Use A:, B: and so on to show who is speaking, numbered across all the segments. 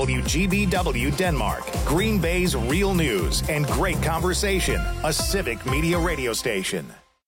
A: WGBW Denmark, Green Bay's real news and great conversation, a civic media radio station.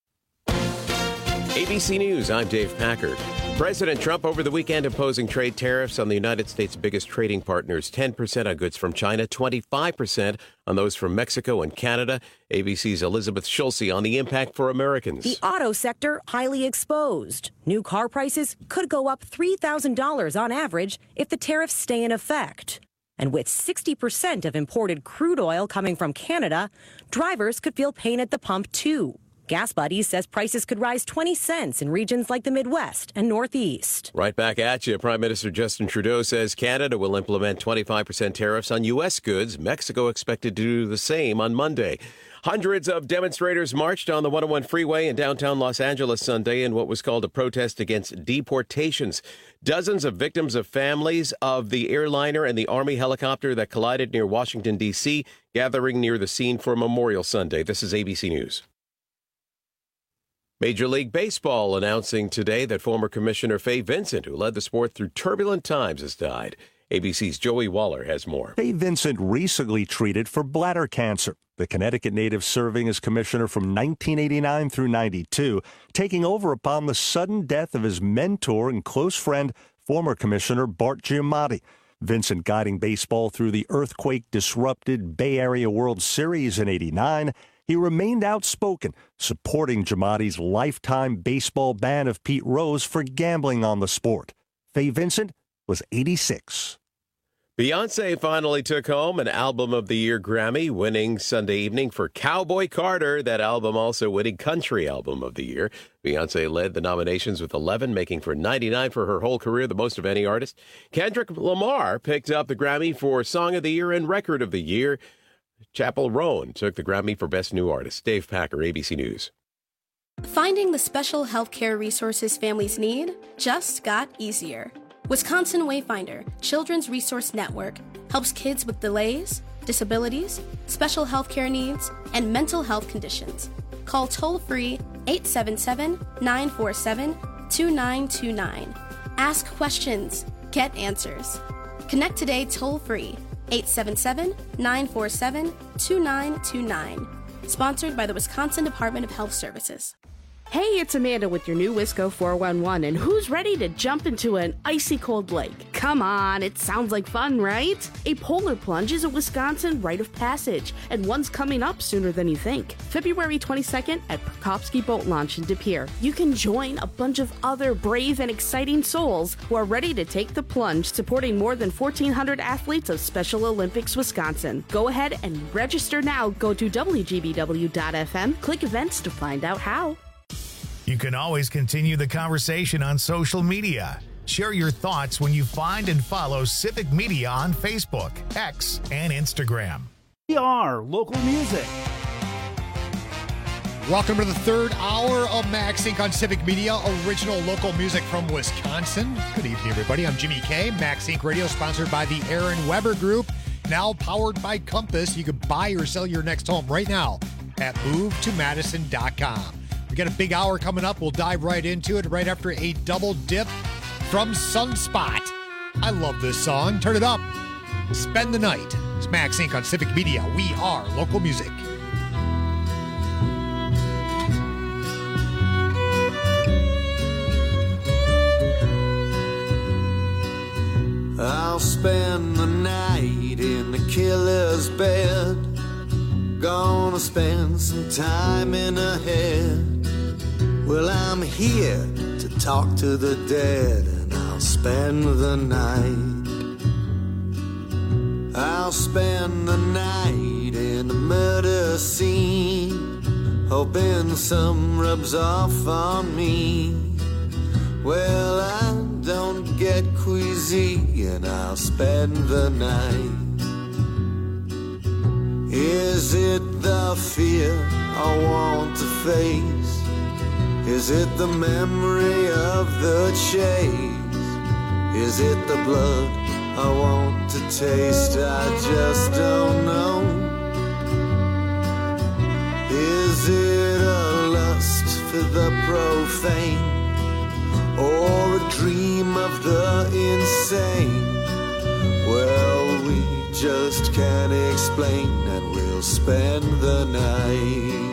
B: ABC News, I'm Dave Packard. President Trump over the weekend imposing trade tariffs on the United States' biggest trading partners, 10% on goods from China, 25% on those from Mexico and Canada. ABC's Elizabeth Schulze on the impact for Americans.
C: The auto sector highly exposed. New car prices could go up $3,000 on average if the tariffs stay in effect. And with 60% of imported crude oil coming from Canada, drivers could feel pain at the pump too. Gas Buddies says prices could rise 20 cents in regions like the Midwest and Northeast.
B: Right back at you. Prime Minister Justin Trudeau says Canada will implement 25% tariffs on U.S. goods. Mexico expected to do the same on Monday. Hundreds of demonstrators marched on the 101 freeway in downtown Los Angeles Sunday in what was called a protest against deportations. Dozens of victims of families of the airliner and the Army helicopter that collided near Washington, D.C., gathering near the scene for Memorial Sunday. This is ABC News. Major League Baseball announcing today that former Commissioner Fay Vincent, who led the sport through turbulent times, has died. ABC's Joey Waller has more.
D: Fay Vincent recently treated for bladder cancer. The Connecticut native serving as commissioner from 1989 through 92, taking over upon the sudden death of his mentor and close friend, former Commissioner Bart Giamatti. Vincent guiding baseball through the earthquake-disrupted Bay Area World Series in '89. He remained outspoken, supporting Giamatti's lifetime baseball ban of Pete Rose for gambling on the sport. Fay Vincent was 86.
B: Beyonce finally took home an Album of the Year Grammy, winning Sunday evening for Cowboy Carter. That album also winning Country Album of the Year. Beyonce led the nominations with 11, making for 99 for her whole career, the most of any artist. Kendrick Lamar picked up the Grammy for Song of the Year and Record of the Year. Chappell Roan took the Grammy for Best New Artist. Dave Packer, ABC News.
E: Finding the special healthcare resources families need just got easier. Wisconsin Wayfinder Children's Resource Network helps kids with delays, disabilities, special healthcare needs, and mental health conditions. Call toll-free 877-947-2929. Ask questions. Get answers. Connect today toll-free 877-947-2929. Sponsored by the Wisconsin Department of Health Services.
F: Hey, it's Amanda with your new Wisco 411, and who's ready to jump into an icy cold lake? Come on, it sounds like fun, right? A polar plunge is a Wisconsin rite of passage, and one's coming up sooner than you think. February 22nd at Prokopsky Boat Launch in De Pere. You can join a bunch of other brave and exciting souls who are ready to take the plunge, supporting more than 1,400 athletes of Special Olympics Wisconsin. Go ahead and register now. Go to WGBW.FM, click events to find out how.
A: You can always continue the conversation on social media. Share your thoughts when you find and follow Civic Media on Facebook, X, and Instagram.
G: We are local music.
H: Welcome to the third hour of MaxInc on Civic Media, original local music from Wisconsin. Good evening, everybody. I'm Jimmy K. MaxInc Radio, sponsored by the Aaron Weber Group, now powered by Compass. You can buy or sell your next home right now at movetomadison.com. We got a big hour coming up. We'll dive right into it right after a double dip from Sunspot. I love this song. Turn it up. Spend the night. It's MaxInc on Civic Media. We are local music.
I: I'll spend the night in the killer's bed. Gonna spend some time in her head. Well, I'm here to talk to the dead, and I'll spend the night. I'll spend the night in the murder scene, hoping some rubs off on me. Well, I don't get queasy, and I'll spend the night. Is it the fear I want to face? Is it the memory of the chase? Is it the blood I want to taste? I just don't know. Is it a lust for the profane, or a dream of the insane? Well, just can't explain, and we'll spend the night.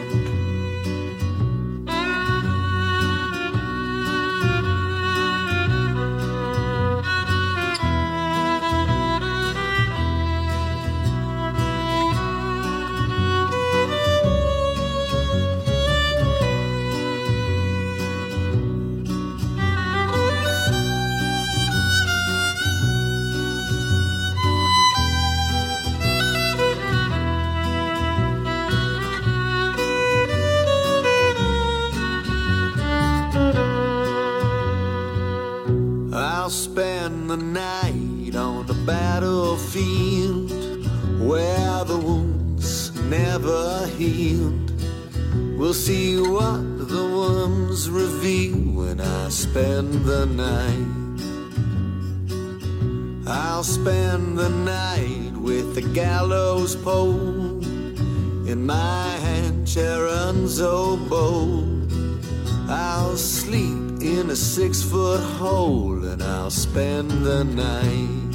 I: I'll spend the night on the battlefield where the wounds never healed. We'll see what the wounds reveal when I spend the night. I'll spend the night with the gallows pole in my hand, Charon's oboe. I'll sleep in a 6-foot hole and I'll spend the night.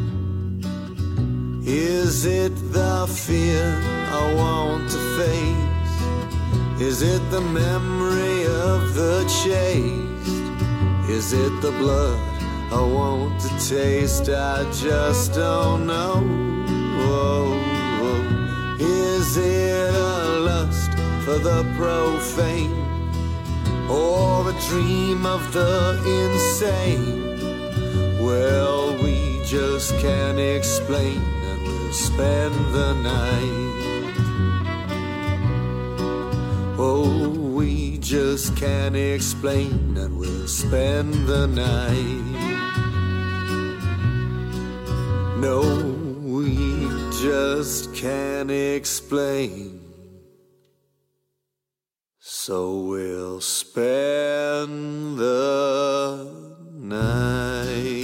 I: Is it the fear I want to face? Is it the memory of the chase? Is it the blood I want to taste? I just don't know. Is it a lust for the profane, or a dream of the insane? Well, we just can't explain, and we'll spend the night. Oh, we just can't explain, and we'll spend the night. No, we just can't explain, so we'll spend the night.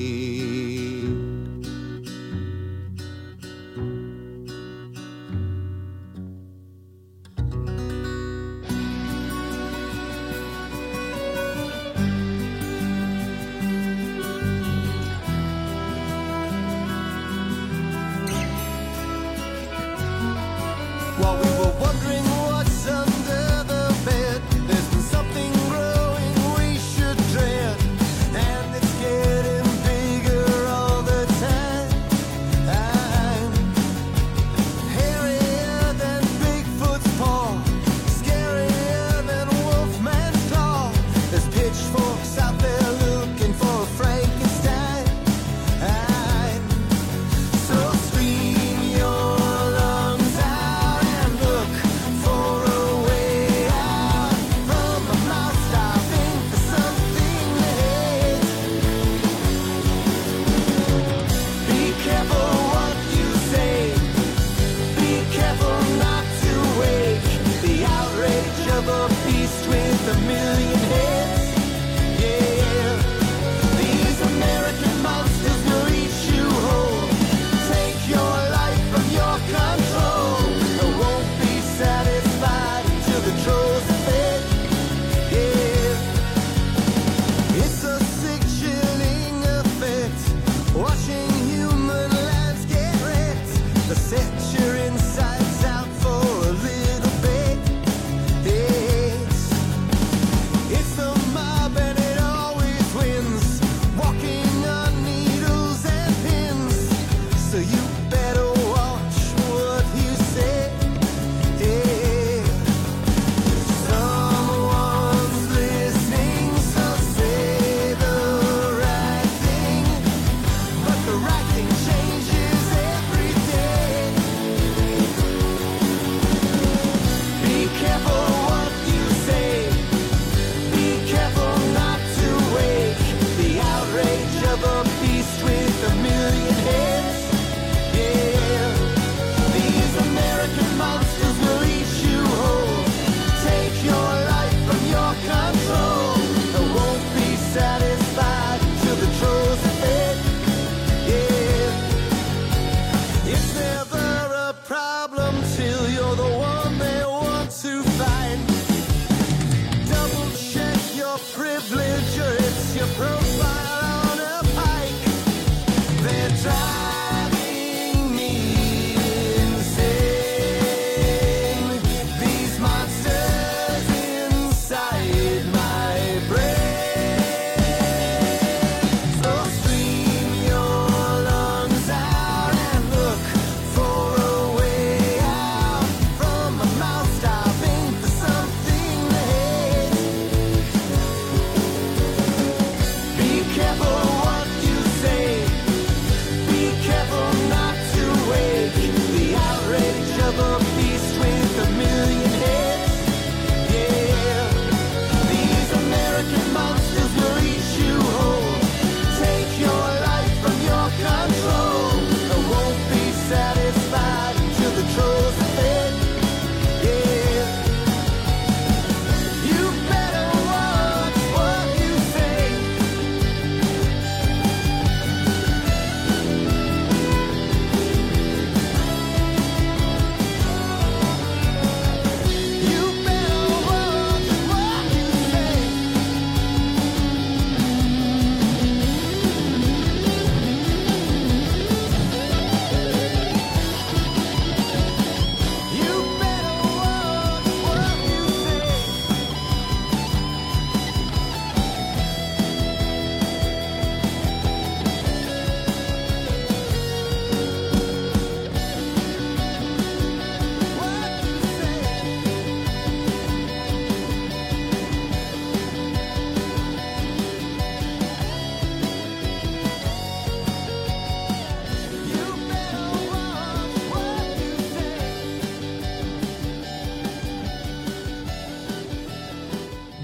I: While we were wondering what's under the bed, there's been something growing we should dread, and it's getting bigger all the time. Hairier than Bigfoot's paw, scarier than Wolfman's claw. There's pitchforks out there looking for a Frankenstein. So scream your lungs out and look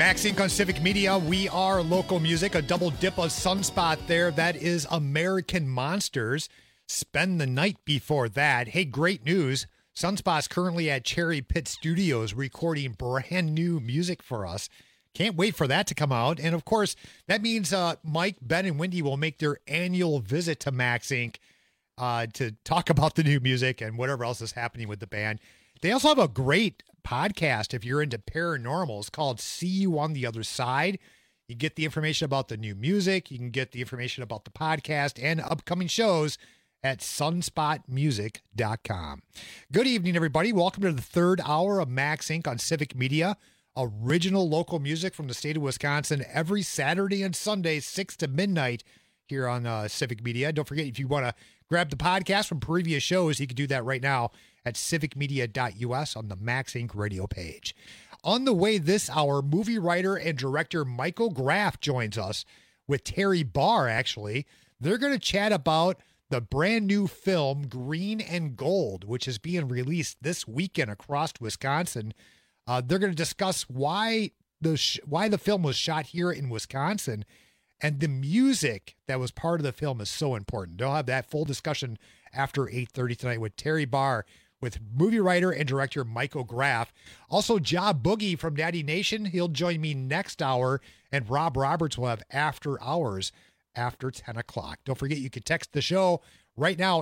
H: Max Inc. on Civic Media. We are local music, a double dip of Sunspot there. That is American Monsters. Spend the Night before that. Hey, great news. Sunspot's currently at Cherry Pit Studios recording brand new music for us. Can't wait for that to come out. And of course, that means Mike, Ben, and Wendy will make their annual visit to Max Inc. To talk about the new music and whatever else is happening with the band. They also have a great podcast if you're into paranormal. It's called See You on the Other Side. You get the information about the new music. You can get the information about the podcast and upcoming shows at sunspotmusic.com. Good evening, everybody. Welcome to the third hour of Max Inc. on Civic Media. Original local music from the state of Wisconsin every Saturday and Sunday, 6 to midnight here on Civic Media. Don't forget, if you want to grab the podcast from previous shows, you can do that right now at civicmedia.us on the Max Inc. radio page. On the way this hour, movie writer and director Michael Graff joins us with Terry Barr, actually. They're going to chat about the brand new film Green and Gold, which is being released this weekend across Wisconsin. They're going to discuss why the film was shot here in Wisconsin, and the music that was part of the film is so important. They'll have that full discussion after 8:30 tonight with Terry Barr, with movie writer and director Michael Graff. Also, Ja Boogie from Daddy Nation. He'll join me next hour, and Rob Roberts will have After Hours after 10 o'clock. Don't forget, you can text the show right now,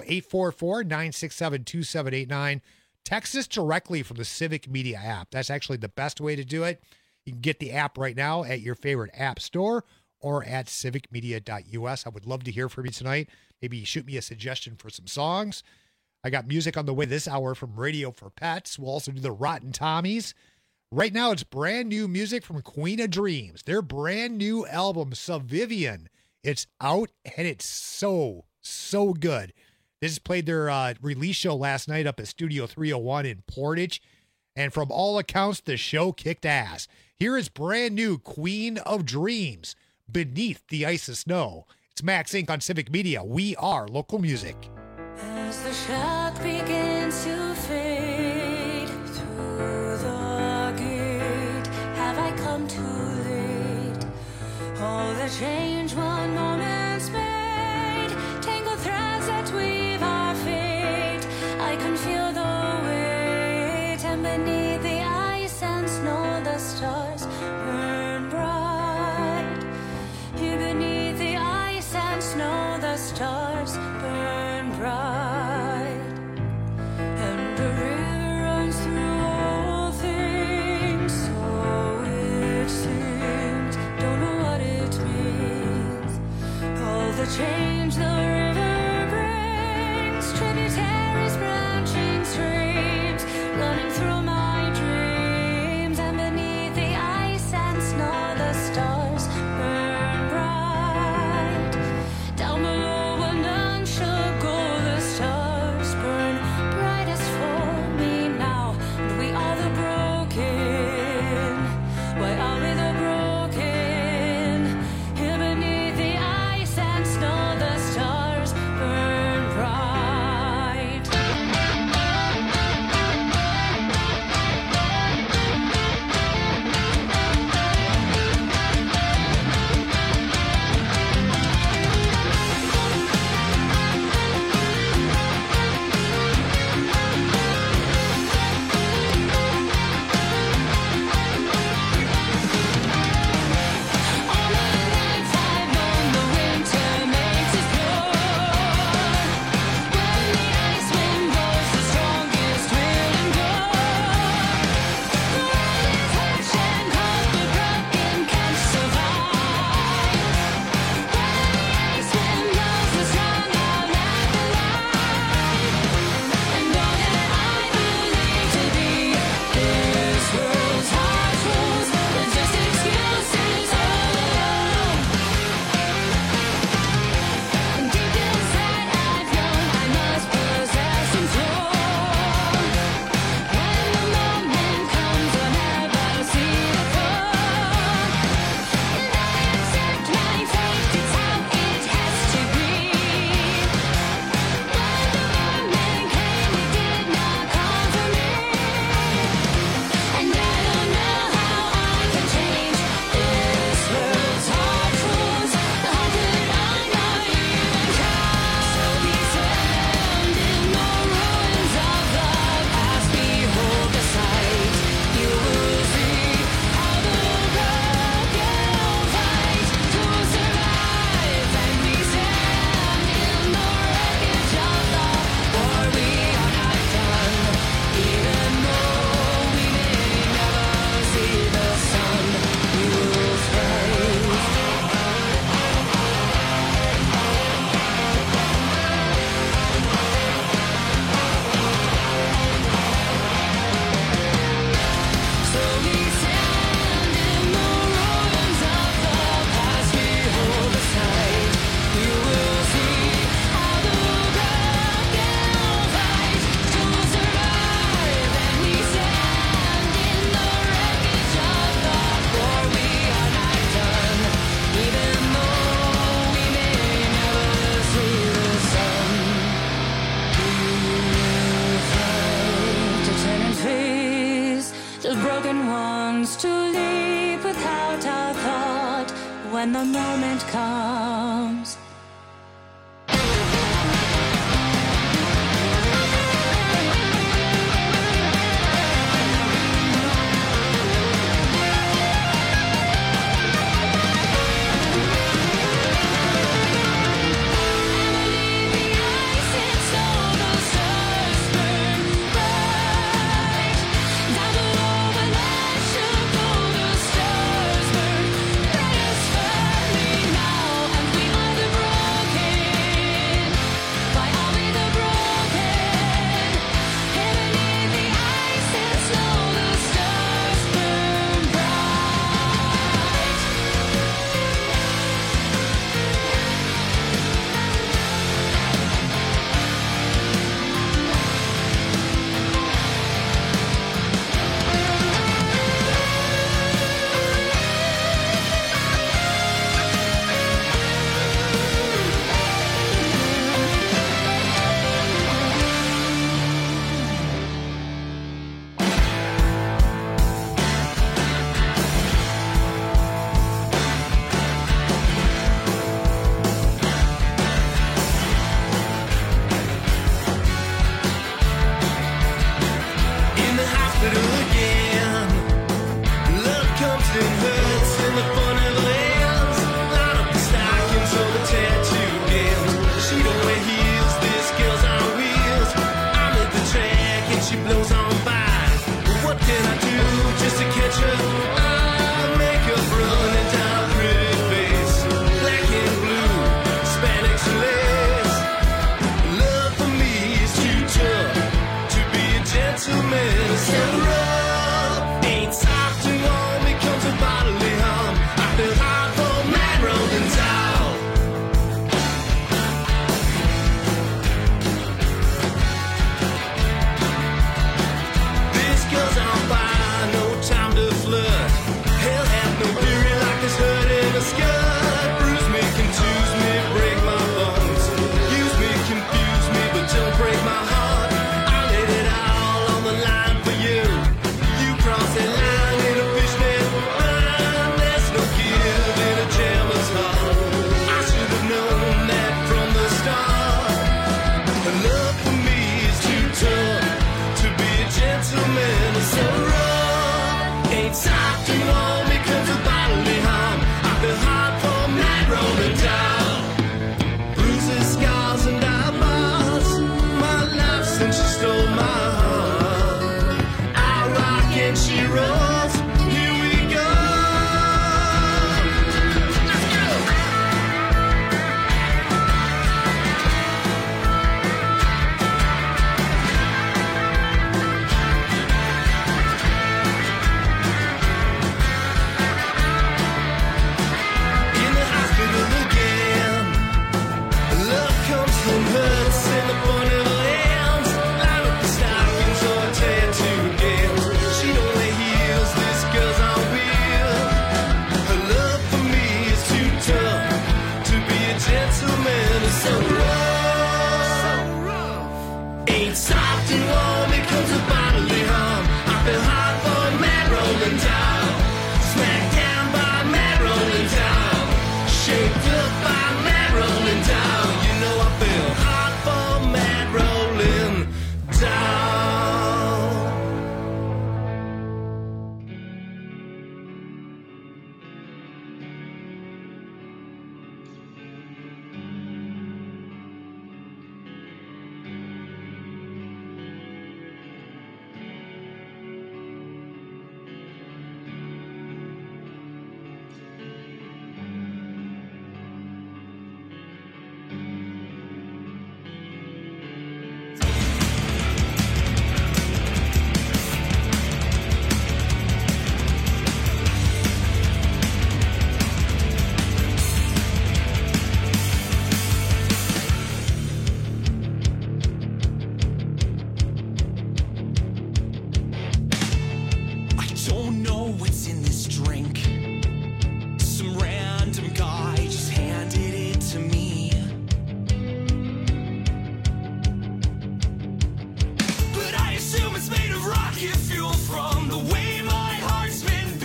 H: 844-967-2789. Text us directly from the Civic Media app. That's actually the best way to do it. You can get the app right now at your favorite app store or at civicmedia.us. I would love to hear from you tonight. Maybe shoot me a suggestion for some songs. I got music on the way this hour from Radio for Pets. We'll also do the Rotten Tommies. Right now, it's brand new music from Queen of Dreams. Their brand new album, Subvivian. It's out, and it's so good. They just played their release show last night up at Studio 301 in Portage. And from all accounts, the show kicked ass. Here is brand new Queen of Dreams, Beneath the Ice of Snow. It's Max Inc. on Civic Media. We are local music.
J: As the shock begins to fade through the gate, have I come too late? All the change one moment's made, tangled threads that weave our fate. I can feel the weight, and beneath the ice and snow, the stars burn bright. Here beneath the ice and snow, the stars burn bright. And the river runs through all things, so it seems. Don't know what it means. seems to leave without a thought when the moment comes.
K: It's made of rocket fuel from the way my heart's been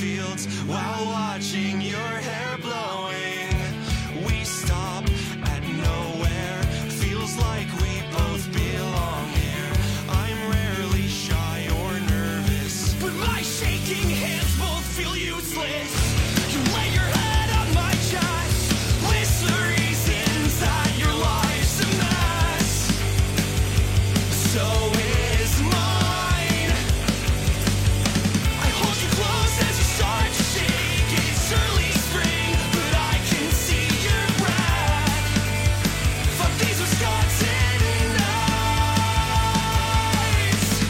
K: fields while watching your hair blowing. We stop at nowhere, feels like we both belong here. I'm rarely shy or nervous, but my shaking hands both feel useless. You lay your head on my chest, list the reasons that your life's a mess. So is mine. I hold you close as you start to shake. It's early spring, but I can see your breath. Fuck these Wisconsin nights.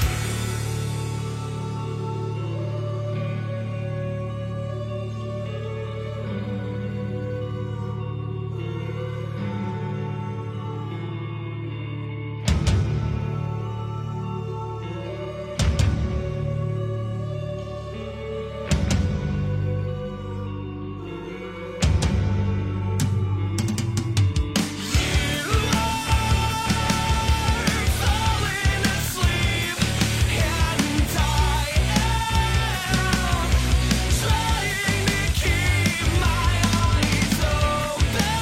K: Falling asleep, and I am trying to keep my eyes open.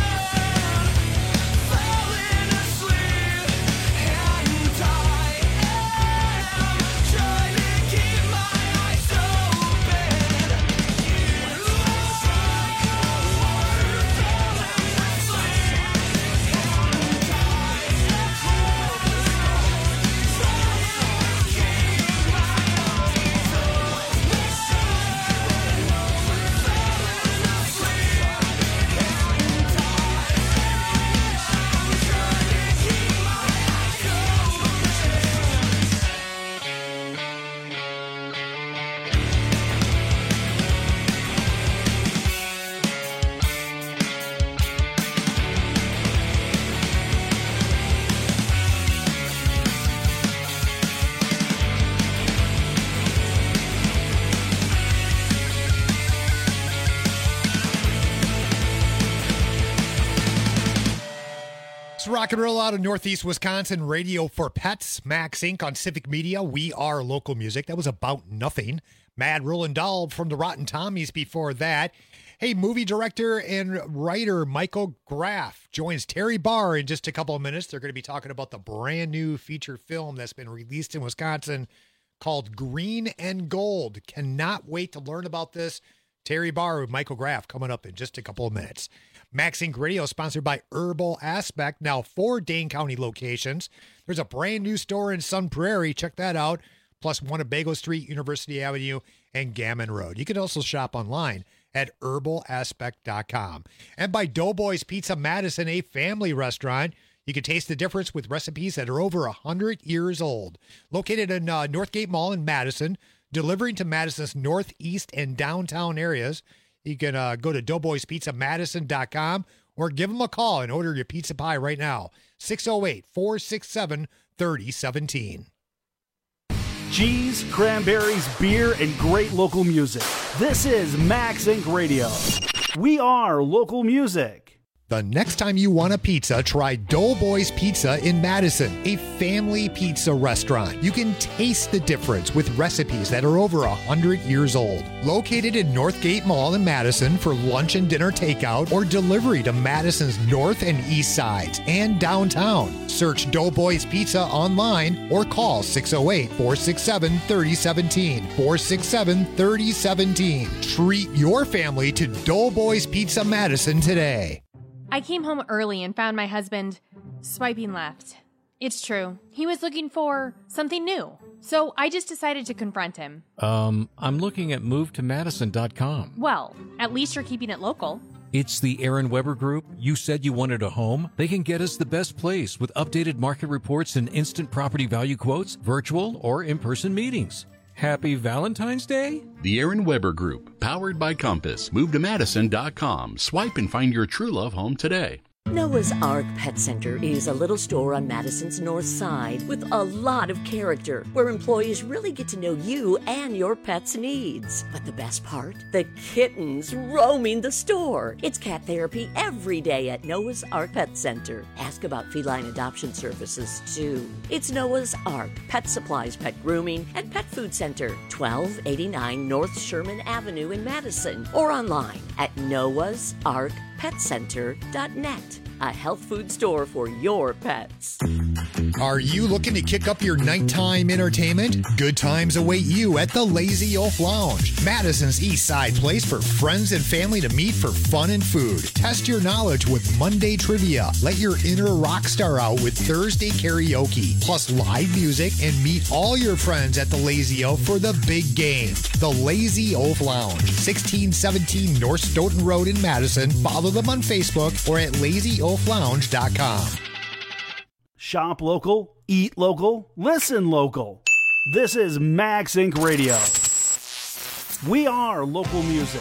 K: Falling asleep, and I am trying to keep my eyes open.
H: It's rock and roll out of Northeast Wisconsin, Radio for Pets, Max Inc. on Civic Media. We are local music. That was About Nothing. Mad Roland Dahl from the Rotten Tommies before that. Hey, movie director and writer Michael Graff joins Terry Barr in just a couple of minutes. They're going to be talking about the brand new feature film that's been released in Wisconsin called Green and Gold. Cannot wait to learn about this. Terry Barr with Michael Graff coming up in just a couple of minutes. Max Inc. Radio sponsored by Herbal Aspect, now 4 Dane County locations. There's a brand new store in Sun Prairie. Check that out. Plus one at Bagel Street, University Avenue, and Gammon Road. You can also shop online at herbalaspect.com. And by Doughboys Pizza Madison, a family restaurant. You can taste the difference with recipes that are over 100 years old. Located in Northgate Mall in Madison, delivering to Madison's northeast and downtown areas. You can go to doughboyspizzamadison.com or give them a call and order your pizza pie right now. 608-467-3017.
G: Cheese, cranberries, beer, and great local music. This is Max Inc. Radio. We are local music.
H: The next time you want a pizza, try Doughboys Pizza in Madison, a family pizza restaurant. You can taste the difference with recipes that are over 100 years old. Located in Northgate Mall in Madison for lunch and dinner takeout or delivery to Madison's north and east sides and downtown. Search Doughboys Pizza online or call 608-467-3017. 467-3017. Treat your family to Doughboys Pizza Madison today.
L: I came home early and found my husband swiping left. It's true. He was looking for something new. So I just decided to confront him.
M: I'm looking at movetomadison.com.
L: Well, at least you're keeping it local.
M: It's the Aaron Weber Group. You said you wanted a home. They can get us the best place with updated market reports and instant property value quotes, virtual or in-person meetings. Happy Valentine's Day?
N: The Aaron Weber Group, powered by Compass. Move to Madison.com. Swipe and find your true love home today. Noah's Ark Pet Center is a little store on Madison's north side with a lot of character, where employees really get to know you and your pet's needs. But the best part? The kittens roaming the store. It's cat therapy every day at Noah's Ark Pet Center. Ask about feline adoption services, too. It's Noah's Ark Pet Supplies, Pet Grooming, and Pet Food Center, 1289 North Sherman Avenue in Madison, or online at noahsarkpetcenter.net. A health food store for your pets.
H: Are you looking to kick up your nighttime entertainment? Good times await you at the Lazy Oaf Lounge, Madison's East Side place for friends and family to meet for fun and food. Test your knowledge with Monday trivia. Let your inner rock star out with Thursday karaoke, plus live music, and meet all your friends at the Lazy Oaf for the big game. The Lazy Oaf Lounge, 1617 North Stoughton Road in Madison. Follow them on Facebook or at lazyoaflounge.com.
G: Shop local, eat local, listen local. This is Max Inc. Radio. We are local music.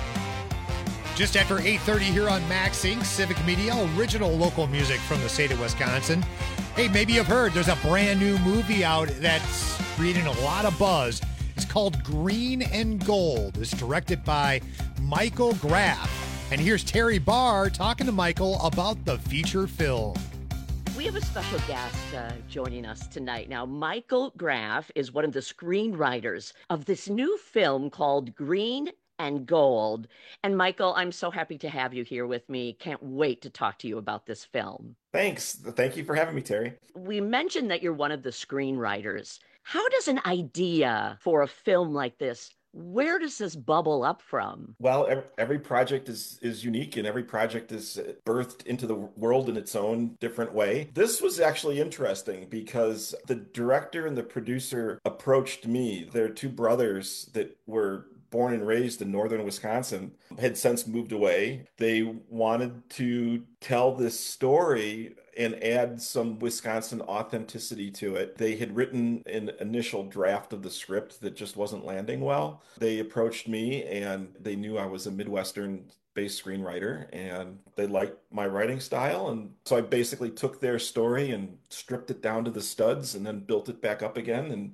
H: Just after 8:30 here on Max Inc. Civic Media, original local music from the state of Wisconsin. Hey, maybe you've heard there's a brand new movie out that's creating a lot of buzz. It's called Green and Gold. It's directed by Michael Graff. And here's Terry Barr talking to Michael about the feature film.
N: We have a special guest joining us tonight. Now, Michael Graff is one of the screenwriters of this new film called Green and Gold. And Michael, I'm so happy to have you here with me. Can't wait to talk to you about this film.
O: Thanks. Thank you for having me, Terry.
N: We mentioned that you're one of the screenwriters. How does an idea for a film like this, where does this bubble up from?
O: Well, every project is unique, and every project is birthed into the world in its own different way. This was actually interesting because the director and the producer approached me. They're two brothers that were born and raised in northern Wisconsin, had since moved away. They wanted to tell this story and add some Wisconsin authenticity to it. They had written an initial draft of the script that just wasn't landing well. They approached me, and they knew I was a Midwestern-based screenwriter, and they liked my writing style. And so I basically took their story and stripped it down to the studs and then built it back up again. And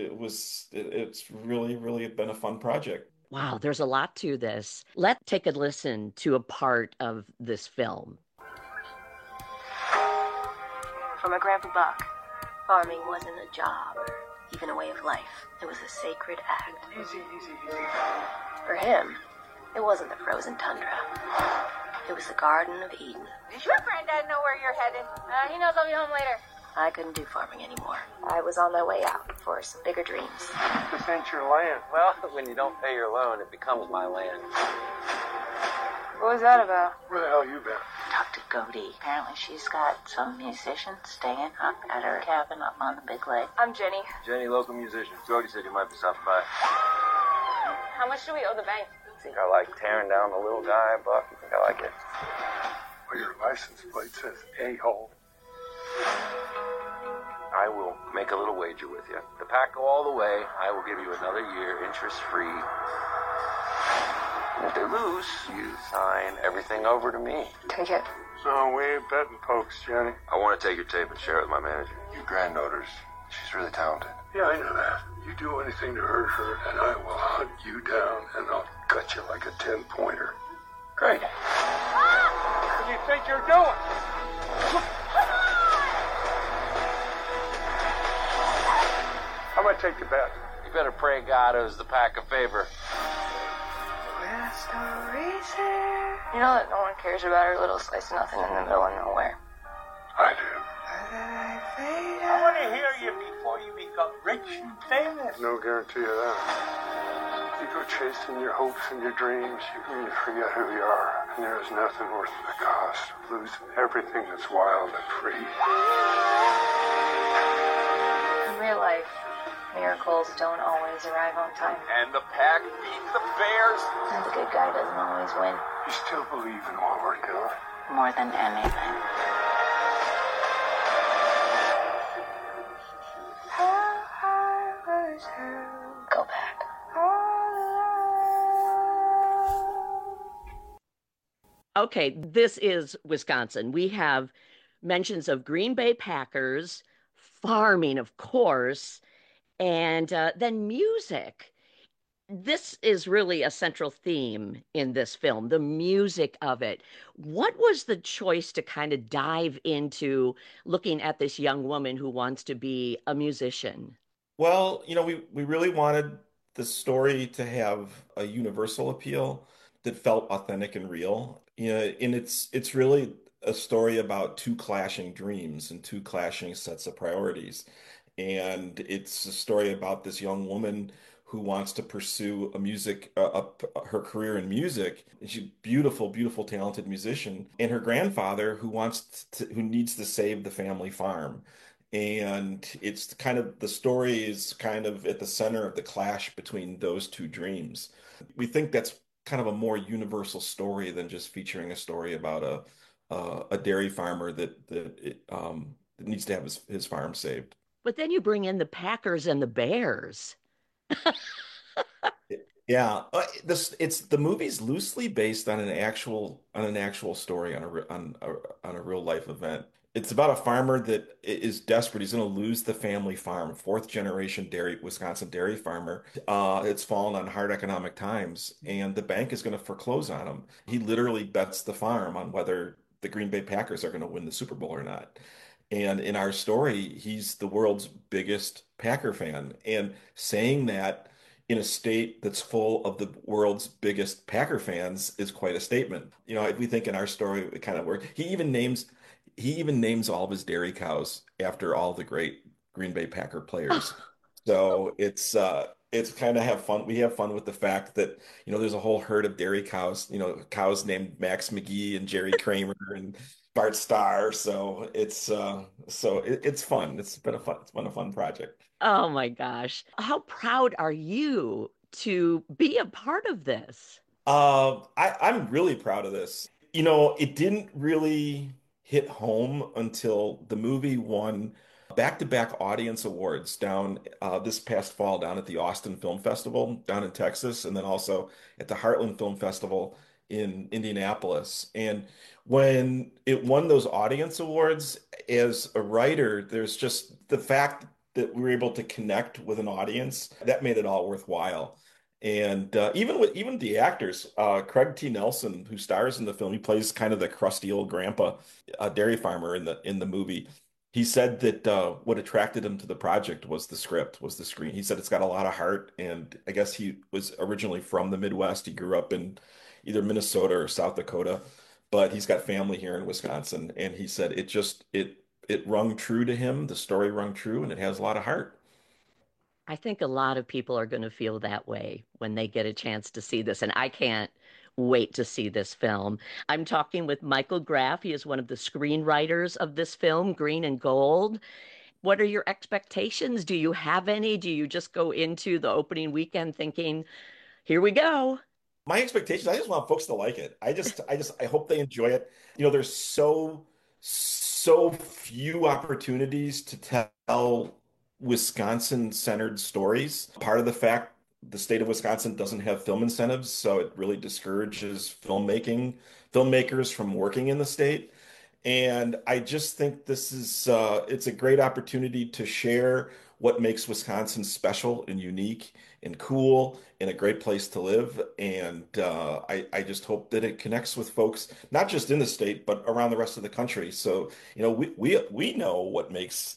O: it's really been a fun project.
N: Wow, there's a lot to this. Let's take a listen to a part of this film.
P: For my Grandpa Buck, farming wasn't a job or even a way of life. It was a sacred act. Easy. For him, it wasn't the frozen tundra. It was the Garden of Eden.
Q: Does your granddad know where you're headed? He knows I'll be home later.
P: I couldn't do farming anymore. I was on my way out for some bigger dreams.
R: This ain't your land. Well, when you don't pay your loan, it becomes my land.
P: What was that about?
R: Where the hell you been?
P: Talked to Godie. Apparently she's got some musicians staying up at her cabin up on the big lake.
Q: I'm Jenny.
R: Jenny, local musician. Jody said you might be stopping by.
Q: How much do we owe the bank?
R: Think I like tearing down the little guy, Buck? You think I like it?
S: Well, your license plate says a-hole.
R: I will make a little wager with you. The pack go all the way, I will give you another year interest-free. And if they lose, you sign everything over to me.
P: Take it.
S: So we ain't betting folks, Jenny.
R: I want to take your tape and share it with my manager.
S: Your granddaughter's, she's really talented. Yeah, I know that. You do anything to hurt her, and I will hunt you down, and I'll cut you like a 10-pointer.
R: Great.
S: What do you think you're doing? I'm gonna take the bet.
R: You better pray God owes the pack a favor.
P: You know that no one cares about her little slice of nothing in the middle of nowhere.
S: I do.
T: I want to hear you before you become rich and famous.
S: No guarantee of that. You go chasing your hopes and your dreams, you forget who you are. And there is nothing worth the cost of losing everything that's wild and free.
P: In real life, miracles don't always arrive on time.
R: And the pack beat the bears.
P: And the good guy doesn't always win.
S: You still believe in what we're doing?
P: More than anything. Go back.
N: Okay, this is Wisconsin. We have mentions of Green Bay Packers, farming, of course, and then music. This is really a central theme in this film, the music of it. What was the choice to kind of dive into looking at this young woman who wants to be a musician?
O: Well, we really wanted the story to have a universal appeal that felt authentic and real. And it's really a story about two clashing dreams and two clashing sets of priorities. And it's a story about this young woman who wants to pursue her career in music. She's a beautiful, beautiful, talented musician, and her grandfather who needs to save the family farm. And it's kind of the story is kind of at the center of the clash between those two dreams. We think that's kind of a more universal story than just featuring a story about a dairy farmer that needs to have his farm saved.
N: But then you bring in the Packers and the Bears.
O: Yeah, the movie's loosely based on an actual story on a real life event. It's about a farmer that is desperate. He's going to lose the family farm, fourth generation Wisconsin dairy farmer. It's fallen on hard economic times, and the bank is going to foreclose on him. He literally bets the farm on whether the Green Bay Packers are going to win the Super Bowl or not. And in our story, he's the world's biggest Packer fan. And saying that in a state that's full of the world's biggest Packer fans is quite a statement. If we think in our story, it kind of works. He even names all of his dairy cows after all the great Green Bay Packer players. So it's kind of have fun. We have fun with the fact that, there's a whole herd of dairy cows, cows named Max McGee and Jerry Kramer and Bart Starr. So it's fun. It's been a fun project.
N: Oh my gosh. How proud are you to be a part of this?
O: I'm really proud of this. It didn't really hit home until the movie won back-to-back audience awards down this past fall down at the Austin Film Festival down in Texas, and then also at the Heartland Film Festival in Indianapolis. And when it won those audience awards, as a writer, there's just the fact that we were able to connect with an audience that made it all worthwhile. And even the actors, Craig T. Nelson, who stars in the film, he plays kind of the crusty old grandpa, dairy farmer in the movie. He said that what attracted him to the project was the script, was the screen. He said it's got a lot of heart, and I guess he was originally from the Midwest. He grew up in either Minnesota or South Dakota, but he's got family here in Wisconsin. And he said it rung true to him. The story rung true, and it has a lot of heart.
N: I think a lot of people are going to feel that way when they get a chance to see this, and I can't wait to see this film. I'm talking with Michael Graff. He is one of the screenwriters of this film, Green and Gold. What are your expectations? Do you have any? Do you just go into the opening weekend thinking, here we go?
O: My expectations, I just want folks to like it. I hope they enjoy it. There's so few opportunities to tell Wisconsin-centered stories. Part of the fact the state of Wisconsin doesn't have film incentives, so it really discourages filmmakers from working in the state. And I just think this is it's a great opportunity to share what makes Wisconsin special and unique and cool and a great place to live. And I just hope that it connects with folks, not just in the state, but around the rest of the country. So, we know what makes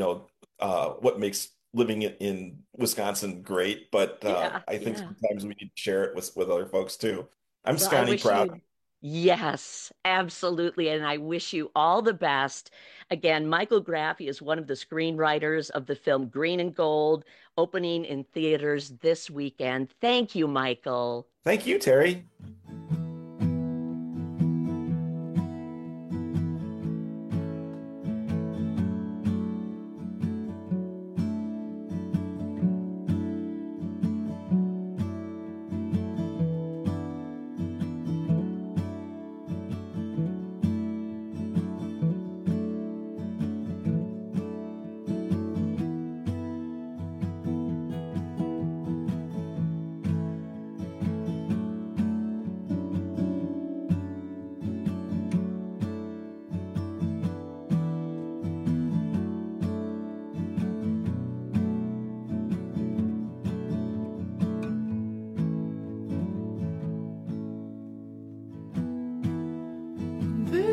O: living in Wisconsin great, but I think sometimes we need to share it with other folks too. I'm Scotty proud.
N: Yes, absolutely. And I wish you all the best. Again, Michael Graff is one of the screenwriters of the film Green and Gold, opening in theaters this weekend. Thank you, Michael.
O: Thank you, Terry.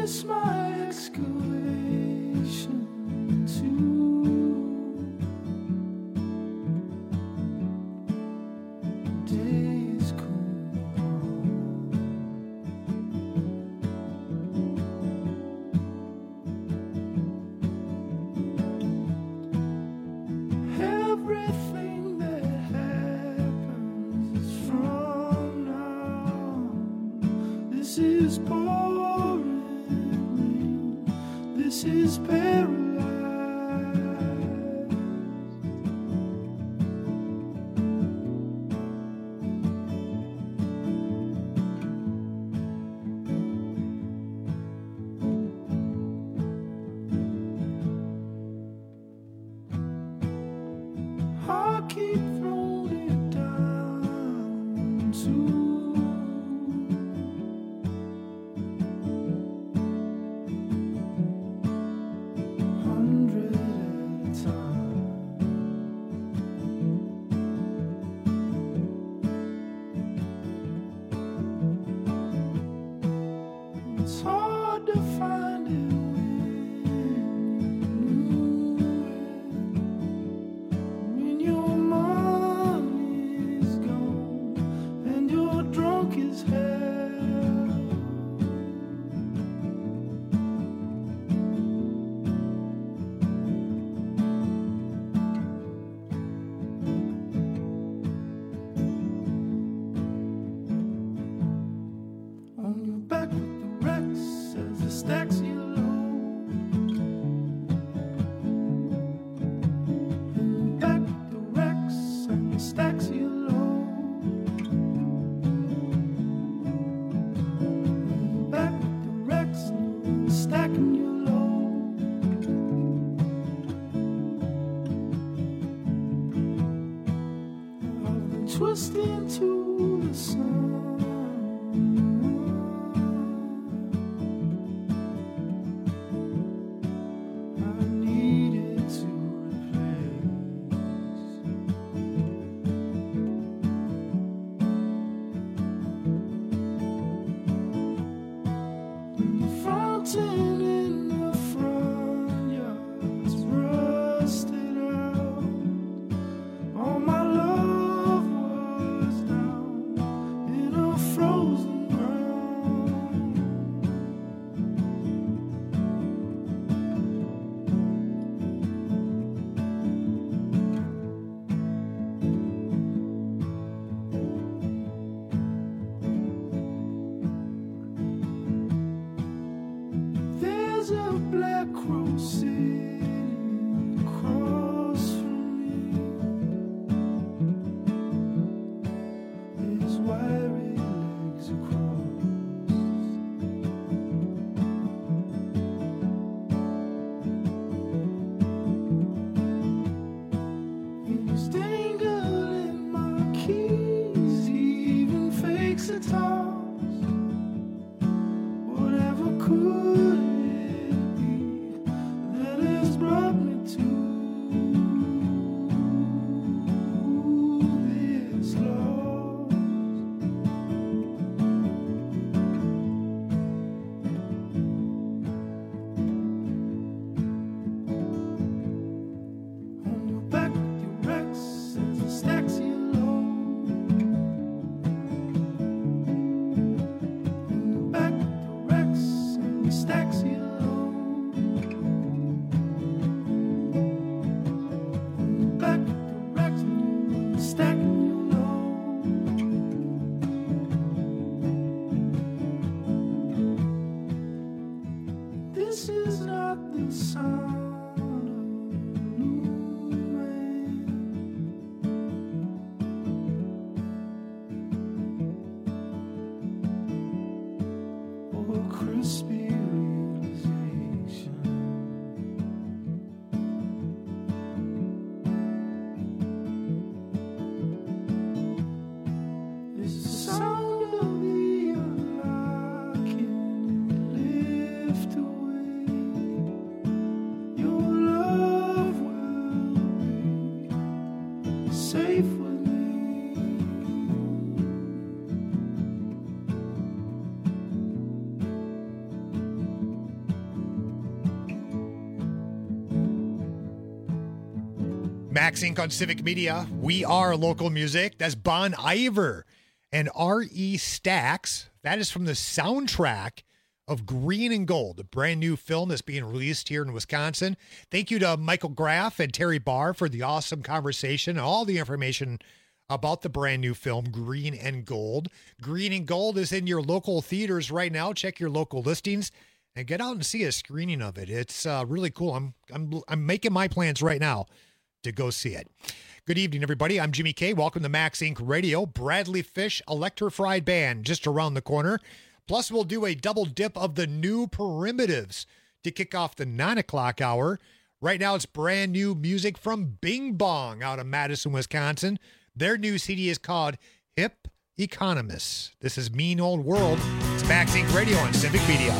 K: this my excavation too? Days cool on. Everything that happens is from now. This is pouring rain. This is paralyzed. I keep throwing it down too. Hundred at a time. It's hard to find it when your money's gone and you're drunk as hell. On your back with the wrecks as the stacks you load. On your back with the wrecks and the stacks you load. On your back with the wrecks and the stacking you load. I've been twisting to the sun. I needed to replace. The fountain in the front yard's rusted out. All my love was down in a frozen ground. There's a black crow sitting across from me. His wiry legs across. He's dangling my keys. He even fakes a toss. Whatever could it be that has brought me to this loss? On your back with your wrecks as the stacks you load.
H: Max Inc. on Civic Media. We are local music. That's Bon Iver and R.E. Stax. That is from the soundtrack of Green and Gold, a brand new film that's being released here in Wisconsin. Thank you to Michael Graff and Terry Barr for the awesome conversation and all the information about the brand new film, Green and Gold. Green and Gold is in your local theaters right now. Check your local listings and get out and see a screening of it. It's really cool. I'm making my plans right now to go see it. Good evening, everybody. I'm Jimmy K. Welcome to Max Inc. Radio. Bradley Fish Electrified Band just around the corner. Plus, we'll do a double dip of the new Primitives to kick off the 9 o'clock hour. Right now, it's brand new music from Bing Bong out of Madison, Wisconsin. Their new CD is called Hip Economists. This is Mean Old World. It's Max Inc. Radio on Civic Media.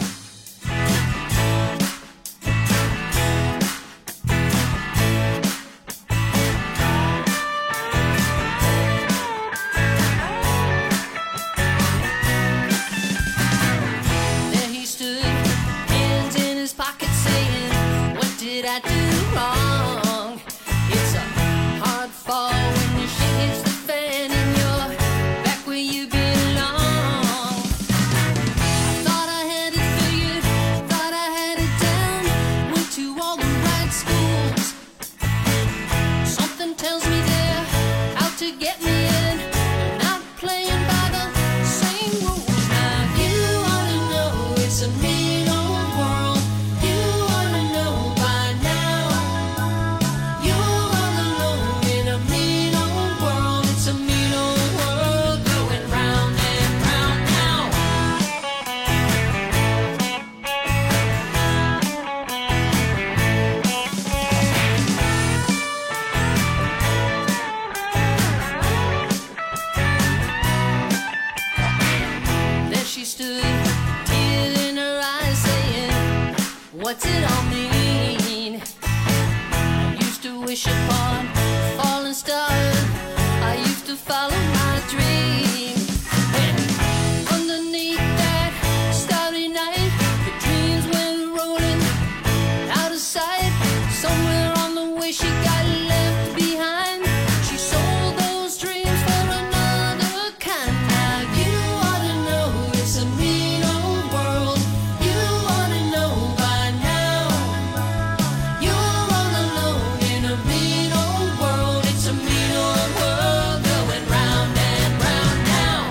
J: What's it all mean? I used to wish upon a falling star. I used to follow my dream. When underneath that starry night, the dreams went rolling out of sight. Somewhere on the way she got left behind. She sold those dreams for another kind. Now you ought to know it's a mean old world. You ought to know by now. You're all alone in a mean old world. It's a mean old world going round and round now.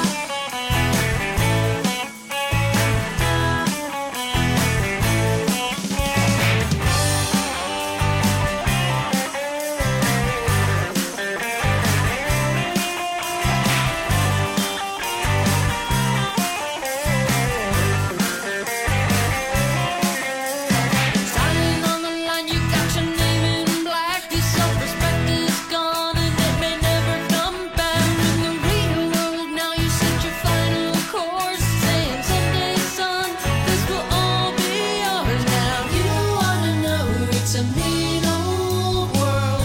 J: Signing on the line, you got your name in black. Your self-respect is gone and it may never come back. In the real world now, you set your final course, saying someday, son, this will all be yours. Now you ought to know it's a mean old world.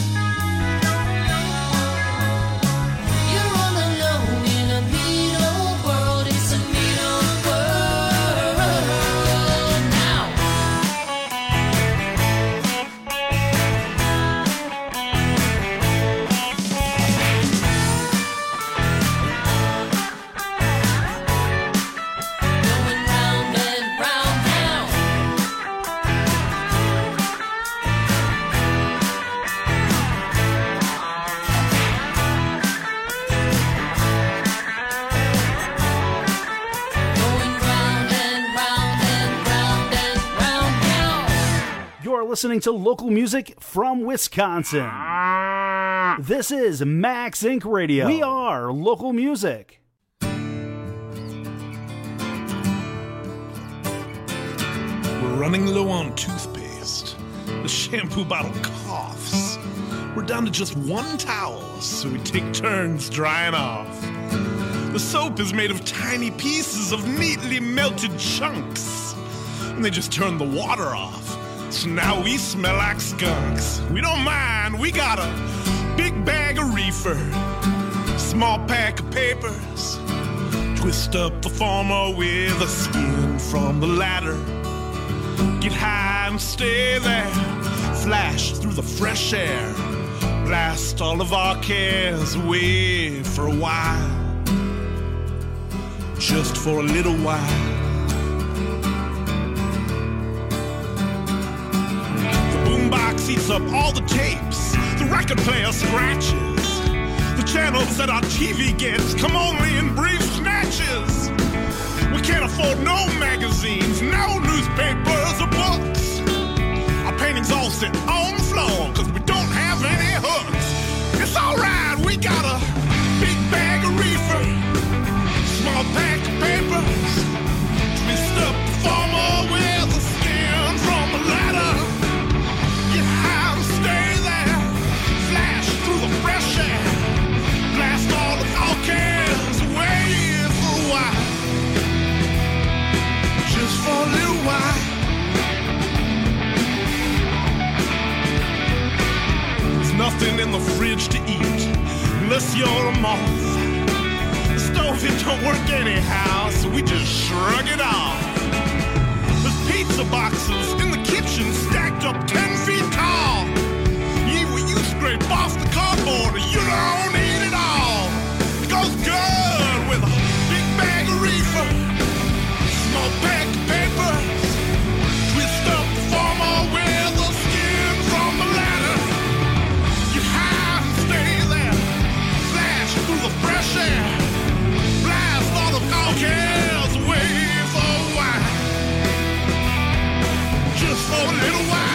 J: You're all alone in a mean old world. It's a mean old world now. Going round and round now. Going round and round and round and round now.
G: You're listening to local music from Wisconsin. This is Max Inc. Radio. We are local music.
U: We're running low on toothpaste. The shampoo bottle coughs. We're down to just one towel, so we take turns drying off. The soap is made of tiny pieces of neatly melted chunks. And they just turn the water off. So now we smell like skunks. We don't mind, we got a big bag of reefer, small pack of papers. Twist up the former with a skin from the ladder. Get high and stay there. flash through the fresh air, blast all of our cares away for a while, just for a little while. The boombox eats up all the tapes, the record player scratches, the channels that our TV gets come only in brief snatches. We can't afford no magazines, no newspapers or books. Our paintings all sit on the floor, cause we don't have any hooks. It's alright, we got a big bag of reefer, small pack of papers, twist up the former with the skin from the ladder. Get high and stay there, flash through the fresh air, blast all the all cares away for a while, just for a little while. There's nothing in the fridge to eat unless you're a moth. The stove, it don't work anyhow, so we just shrug it off. There's pizza boxes in the kitchen stacked up 10 feet tall. You eat what you scrape off the cardboard, or you don't eat it all. It goes good with a big bag of reefer, small pack of papers, twist up the former with the skin from the ladder. You hide and stay there, flash through the fresh air, blast all the all cares away for a while, just for a little while.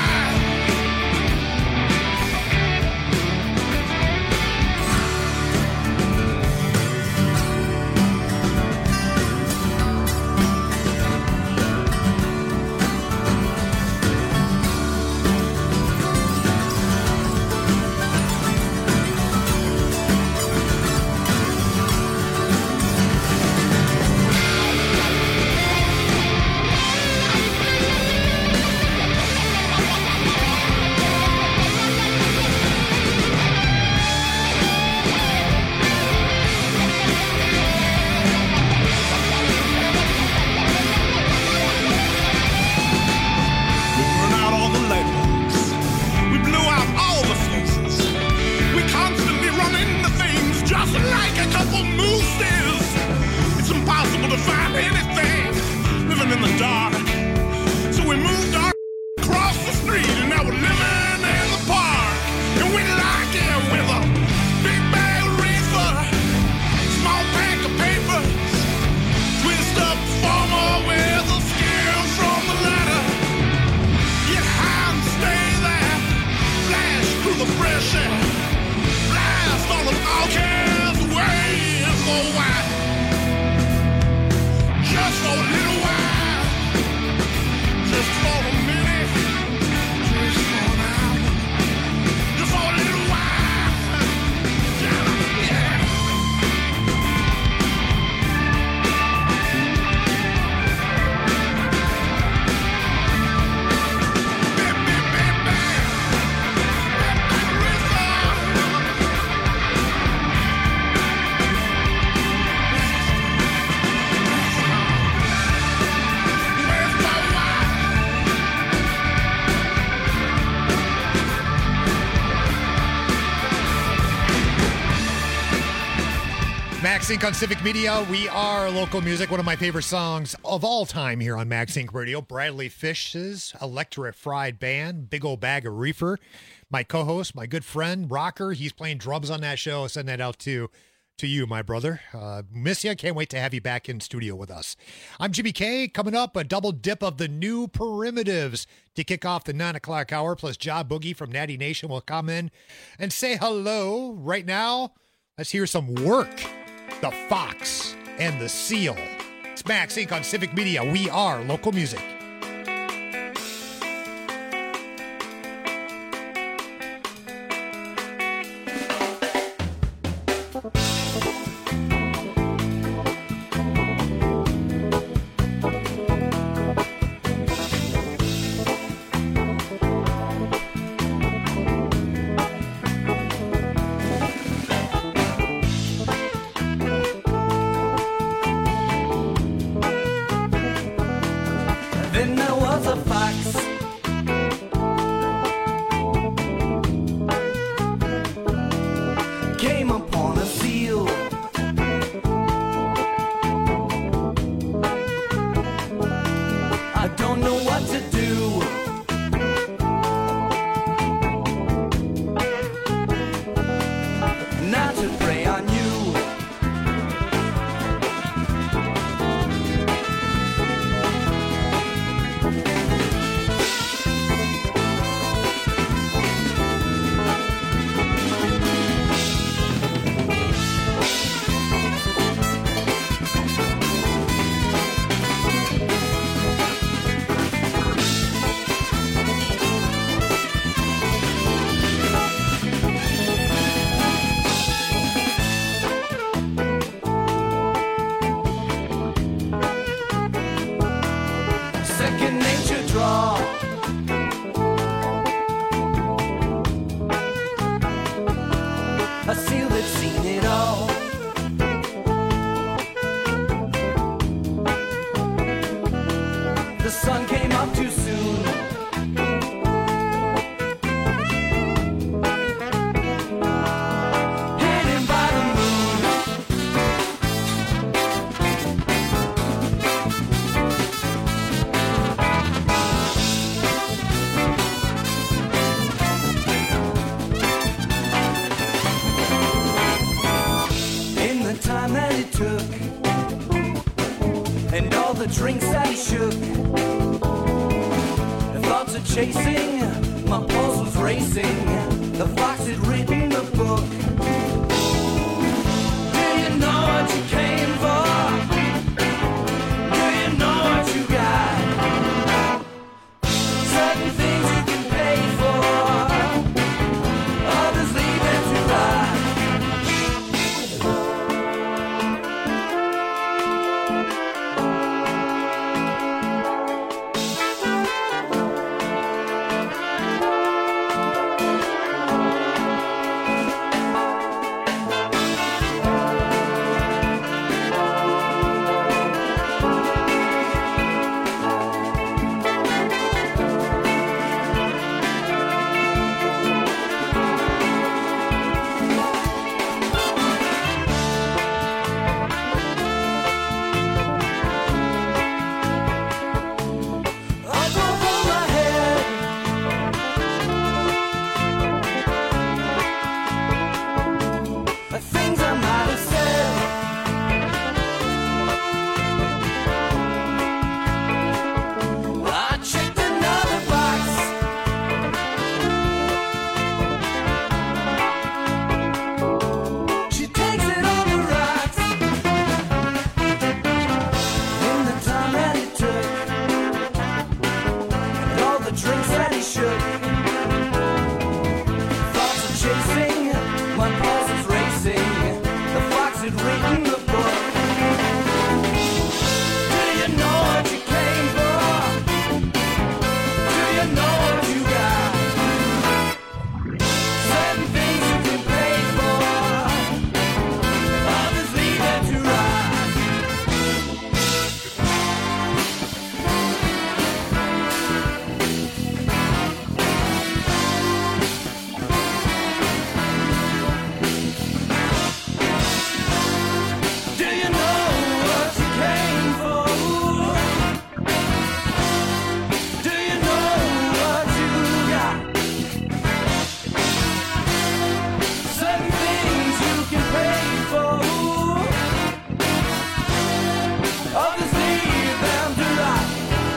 H: MaxInc on Civic Media. We are local music. One of my favorite songs of all time here on MaxInc Radio. Bradley Fish's Electric Fried Band, Big Old Bag of Reefer. My co-host, my good friend, Rocker. He's playing drums on that show. I'll send that out to you, my brother. Miss you. Can't wait to have you back in studio with us. I'm Jimmy K. Coming up, a double dip of the new Primitives to kick off the 9 o'clock hour. Plus, Job Boogie from Natty Nation will come in and say hello. Right now, let's hear some Work. The Fox and the Seal. It's MaxInc on Civic Media. We are local music.
K: can nature draw? A seal that's seen it all. The sun came up too soon. Hidden by the moon. In the time that it took, and all the drinks that he shook, the thoughts of chasing, my pulse was racing. The fox had written the book. Do you know what you came for? Do you know what you got? Certain things you can pay for, others leave them to rot. Things I might have said. I checked another box. She takes it on the rocks. In the time that it took, and all the drinks that he shook, thoughts of chasing, my pulse was racing. The fox had written the book. Do you know what you came for? Do you know what you got? Certain things you can pay for, others leave them to rot. Do you know what you came for? Do you know what you got? Certain things you can pay for, others leave them to rot.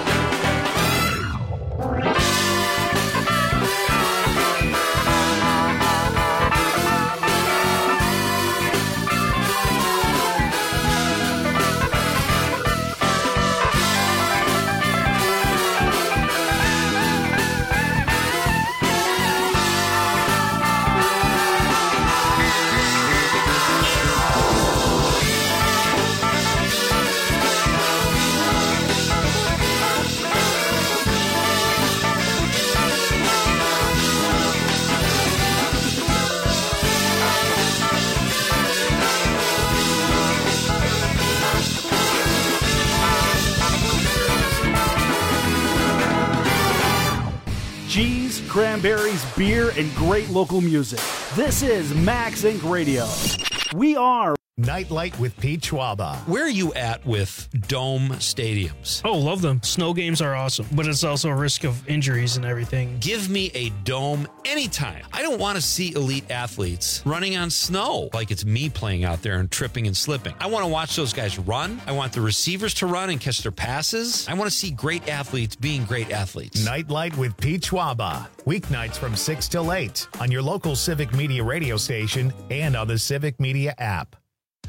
G: Cheese, cranberries, beer, and great local music. This is Max Inc. Radio. We are
A: Nightlight with Pete Schwaba.
C: Where are you at with dome stadiums?
V: Oh, love them. Snow games are awesome, but it's also a risk of injuries and everything.
C: Give me a dome anytime. I don't want to see elite athletes running on snow like it's me playing out there and tripping and slipping. I want to watch those guys run. I want the receivers to run and catch their passes. I want to see great athletes being great athletes.
A: Nightlight with Pete Schwaba. Weeknights from 6 till 8 on your local Civic Media radio station and on the Civic Media app.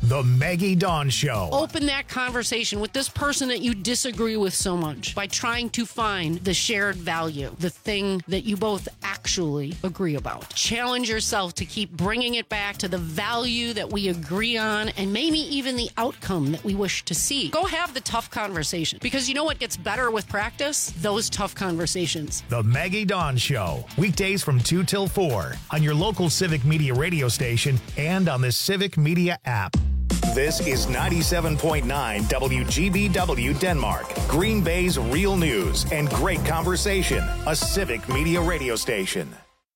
A: The Maggie Dawn Show.
B: Open that conversation with this person that you disagree with so much by trying to find the shared value, the thing that you both actually agree about. Challenge yourself to keep bringing it back to the value that we agree on and maybe even the outcome that we wish to see. Go have the tough conversation, because you know what gets better with practice? Those tough conversations.
A: The Maggie Dawn Show. Weekdays from 2 till 4 on your local Civic Media radio station and on the Civic Media app. This is 97.9 WGBW Denmark, Green Bay's real news and great conversation, a Civic Media radio station.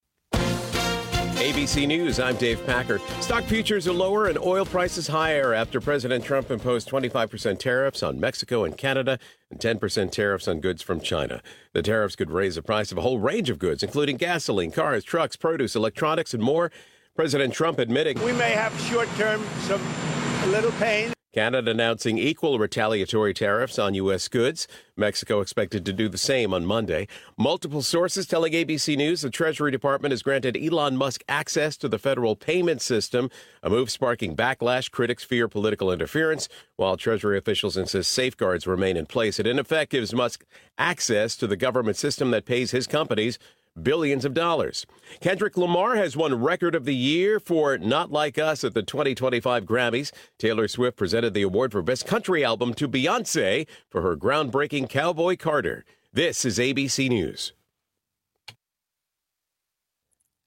D: ABC News, I'm Dave Packer. Stock futures are lower and oil prices higher after President Trump imposed 25% tariffs on Mexico and Canada and 10% tariffs on goods from China. The tariffs could raise the price of a whole range of goods, including gasoline, cars, trucks, produce, electronics, and more. President Trump admitting
T: We may have short-term a little pain.
D: Canada announcing equal retaliatory tariffs on U.S. goods. Mexico expected to do the same on Monday. Multiple sources telling ABC News the Treasury Department has granted Elon Musk access to the federal payment system, a move sparking backlash. Critics fear political interference, while Treasury officials insist safeguards remain in place. It in effect gives Musk access to the government system that pays his companies billions of dollars. Kendrick Lamar has won Record of the Year for Not Like Us at the 2025 Grammys. Taylor Swift presented the award for Best Country Album to Beyoncé for her groundbreaking Cowboy Carter. This is ABC News.